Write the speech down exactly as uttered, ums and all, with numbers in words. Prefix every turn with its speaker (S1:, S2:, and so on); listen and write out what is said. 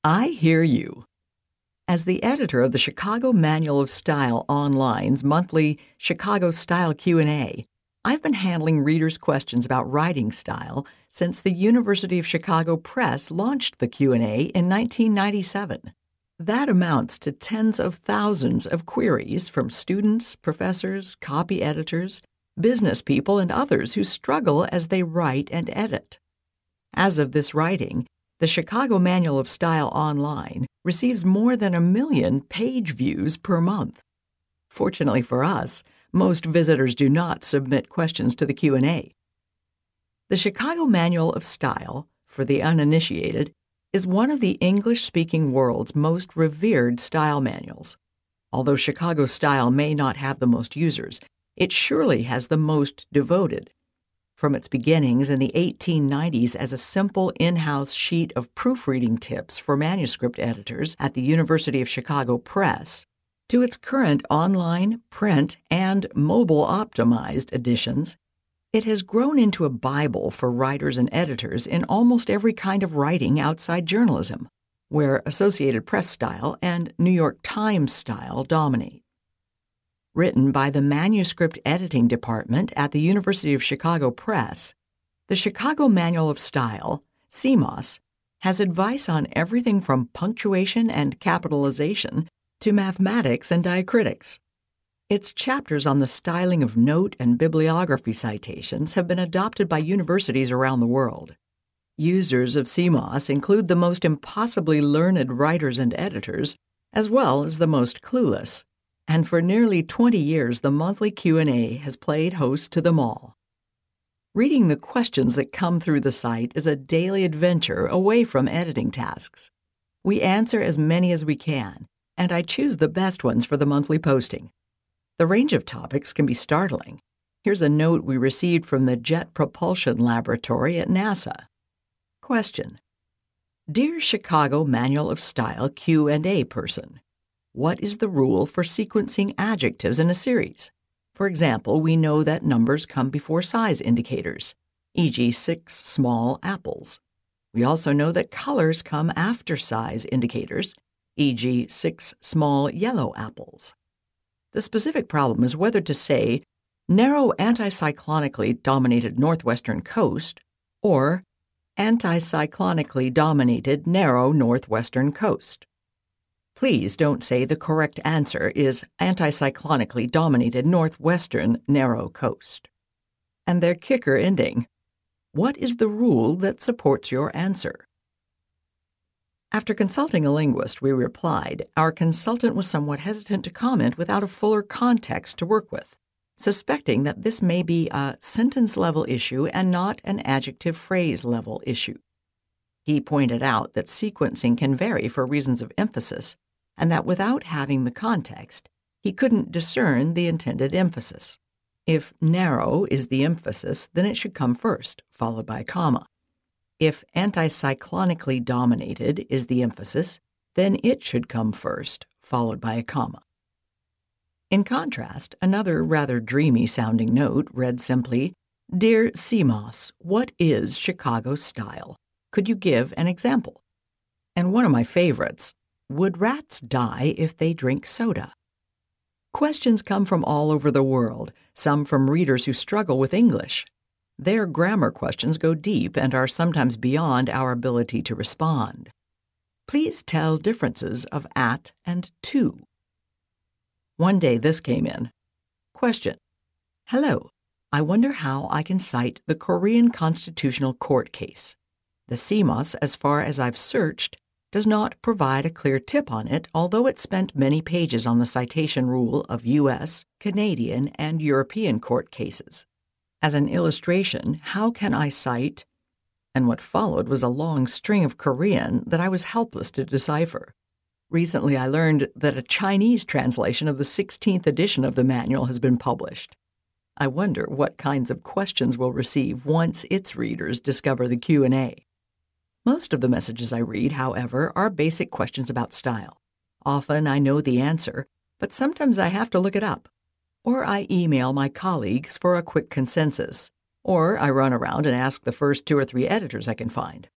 S1: I hear you. As the editor of the Chicago Manual of Style Online's monthly Chicago Style Q and A, I've been handling readers' questions about writing style since the University of Chicago Press launched the Q and A in nineteen ninety-seven. That amounts to tens of thousands of queries from students, professors, copy editors, business people, and others who struggle as they write and edit. As of this writing, the Chicago Manual of Style Online receives more than a million page views per month. Fortunately for us, most visitors do not submit questions to the Q and A. The Chicago Manual of Style, for the uninitiated, is one of the English-speaking world's most revered style manuals. Although Chicago style may not have the most users, it surely has the most devoted. From its beginnings in the eighteen nineties as a simple in-house sheet of proofreading tips for manuscript editors at the University of Chicago Press, to its current online, print, and mobile-optimized editions, it has grown into a Bible for writers and editors in almost every kind of writing outside journalism, where Associated Press style and New York Times style dominate. Written by the Manuscript Editing Department at the University of Chicago Press, the Chicago Manual of Style, C M O S, has advice on everything from punctuation and capitalization to mathematics and diacritics. Its chapters on the styling of note and bibliography citations have been adopted by universities around the world. Users of C M O S include the most impossibly learned writers and editors, as well as the most clueless. And for nearly twenty years, the monthly Q and A has played host to them all. Reading the questions that come through the site is a daily adventure away from editing tasks. We answer as many as we can, and I choose the best ones for the monthly posting. The range of topics can be startling. Here's a note we received from the Jet Propulsion Laboratory at NASA. Question: Dear Chicago Manual of Style Q and A person, what is the rule for sequencing adjectives in a series? For example, we know that numbers come before size indicators, for example six small apples. We also know that colors come after size indicators, for example six small yellow apples. The specific problem is whether to say narrow anticyclonically dominated northwestern coast or anticyclonically dominated narrow northwestern coast. Please don't say the correct answer is anticyclonically dominated northwestern narrow coast. And their kicker ending: what is the rule that supports your answer? After consulting a linguist, we replied, our consultant was somewhat hesitant to comment without a fuller context to work with, suspecting that this may be a sentence-level issue and not an adjective-phrase-level issue. He pointed out that sequencing can vary for reasons of emphasis, and that without having the context, he couldn't discern the intended emphasis. If narrow is the emphasis, then it should come first, followed by a comma. If anticyclonically dominated is the emphasis, then it should come first, followed by a comma. In contrast, another rather dreamy-sounding note read simply, Dear C M O S, what is Chicago style? Could you give an example? And one of my favorites, would rats die if they drink soda? Questions come from all over the world, some from readers who struggle with English. Their grammar questions go deep and are sometimes beyond our ability to respond. Please tell differences of at and to. One day this came in. Question: Hello, I wonder how I can cite the Korean Constitutional Court case. The C M O S, as far as I've searched, does not provide a clear tip on it, although it spent many pages on the citation rule of U S, Canadian, and European court cases. As an illustration, how can I cite? And what followed was a long string of Korean that I was helpless to decipher. Recently, I learned that a Chinese translation of the sixteenth edition of the manual has been published. I wonder what kinds of questions we'll receive once its readers discover the Q and A. Most of the messages I read, however, are basic questions about style. Often I know the answer, but sometimes I have to look it up. Or I email my colleagues for a quick consensus. Or I run around and ask the first two or three editors I can find.